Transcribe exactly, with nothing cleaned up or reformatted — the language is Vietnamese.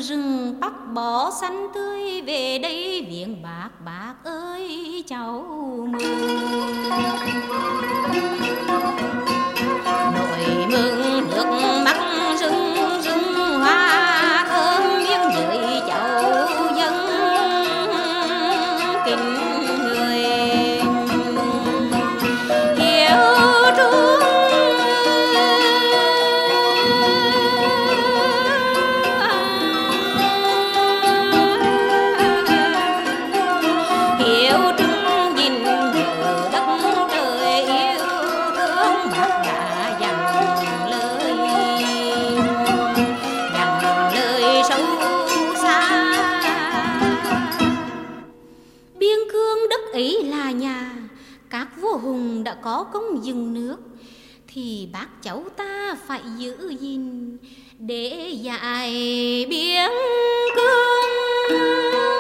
rừng bắc bó xanh tươi, về đây viếng bác, bác ơi cháu mừng. Nỗi mừng nước mắt rưng rưng hoa thơm miếng dưới cháu dân kính người hiếu trung. Hiếu trung gìn giữ đất trời yêu thương, bác đã dặn lời dặn lời sâu xa. Biên cương đất ấy là nhà các vua hùng đã có công dựng nước, thì bác cháu ta phải giữ gìn để dạy biên cương.